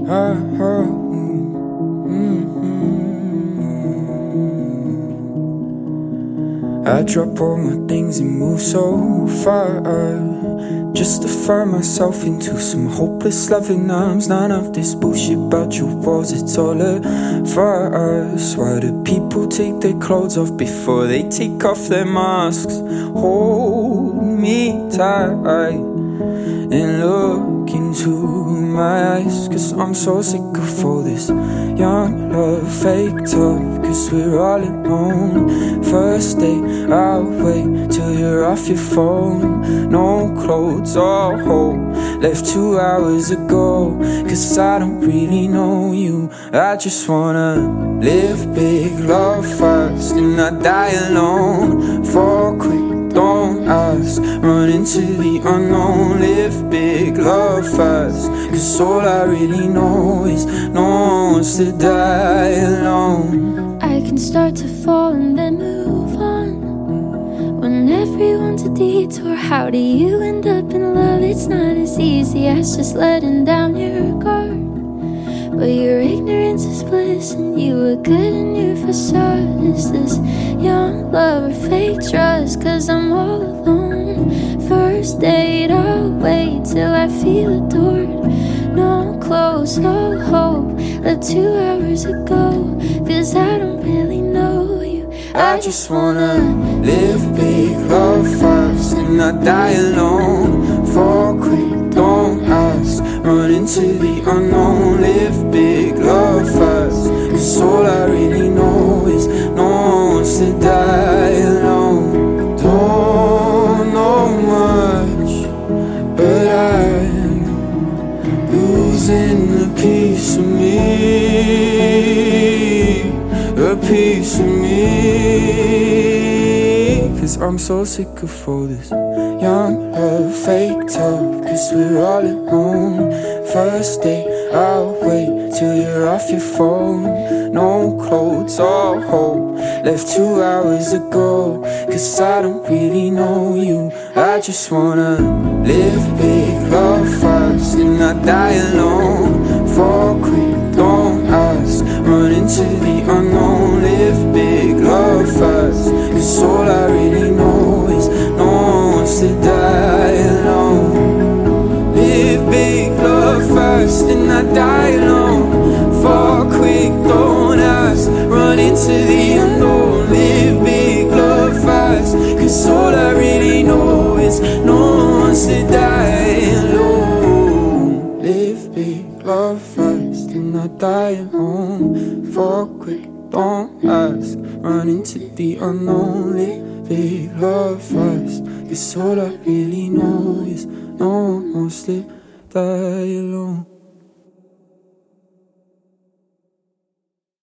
I drop all my things and move so far, just to find myself into some hopeless loving arms. None of this bullshit about your walls, it's all a farce. Why do people take their clothes off before they take off their masks? Hold me tight and look into my eyes, 'cause I'm so sick of all this young love, fake tough, 'cause we're all alone. First day, I'll wait till you're off your phone. No clothes or hope left 2 hours ago, 'cause I don't really know you. I just wanna live big, love fast, and not die alone. For quick, don't ask, run into the unknown. Live big, love fast, 'cause all I really know is no one wants to die alone. I can start to fall and then move on when everyone's a detour. How do you end up in love? It's not as easy as just letting down your guard. But your ignorance is bliss, and you look good in your facade. Is this young love or fake trust? 'Cause I'm all alone. First date, I'll wait till I feel adored. No clothes, no hope left 2 hours ago, 'cause I don't really know you. I just wanna live big, love fast, and not die alone. For quick, don't ask, run into the unknown. Live big, love fast, 'cause all I really know is no one wants to die alone. Don't know much, but I'm losing a piece of me, a piece of me. 'Cause I'm so sick of all this young love, fake tough, 'cause we're all alone. First day, I'll wait till you're off your phone. No clothes or hope left 2 hours ago, 'cause I don't really know you. I just wanna live big, love fast, and not die alone. For quick, don't ask, run into the unknown. Live big, love fast, 'cause all I really know is no one wants to die alone. Live big, love fast, and not die alone. For quick, don't ask, run into the unknown. Live big, love fast, 'cause all I really know is no one wants to die alone. Live big, love fast, and not die alone. For quick, don't ask, run into the unknown. Live big, love fast, 'cause all I really know is no one wants to die alone.